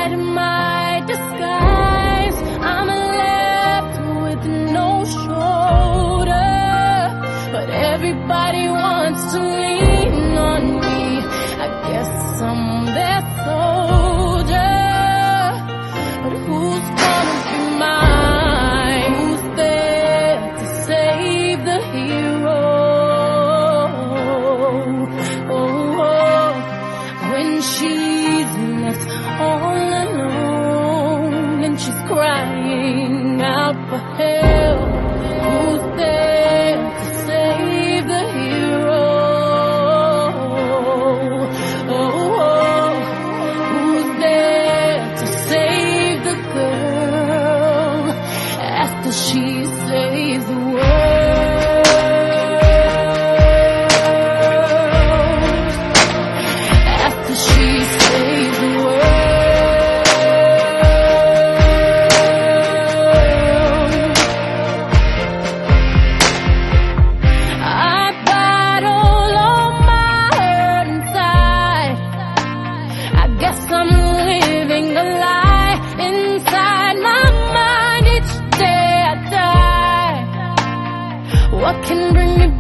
inside my disguise. I'm left with no shoulder, but everybody wants to lean on me. I guess I'm their soldier, but who's gonna be mine? Who's there to save the hero? When she's left all alone and she's crying out for help, who's there to save the hero? Who's there to save the girl after she saves the world? After she saves the world. I battle all my hurt inside. I guess I'm living a lie inside my mind. Each day I die. What can bring me